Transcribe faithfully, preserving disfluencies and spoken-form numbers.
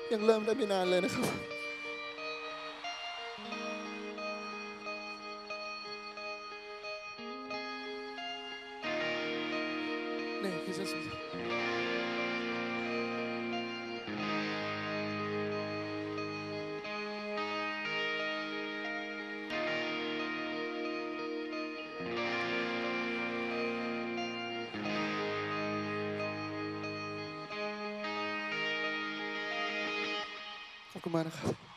ยังเริ่มได้ไม่นานเลยนะครับนี่คือจะขอบคุณมากนะครับ